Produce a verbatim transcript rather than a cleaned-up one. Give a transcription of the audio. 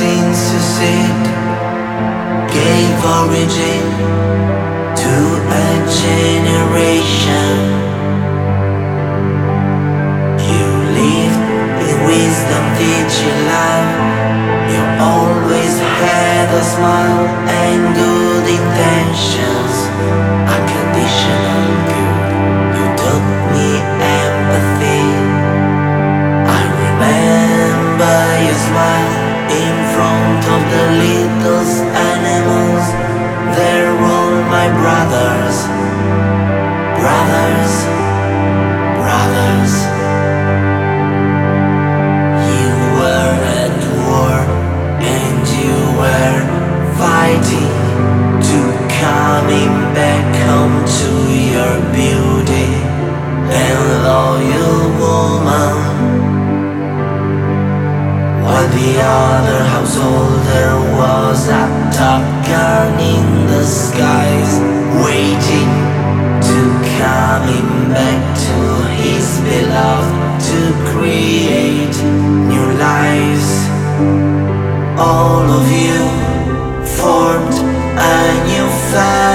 synthesis gave origin to a generation. You lived in wisdom, did you love? You always had a smile and good intentions. Unconditional good. You taught me empathy. I remember your smile in front of the littlest animals. They're all my brothers, brothers, brothers. You were at war and you were fighting to coming back home to your beauty and loyal woman. While the other household there was a top gun in the skies, waiting to coming back to his beloved to create new lives. All of you formed a new family.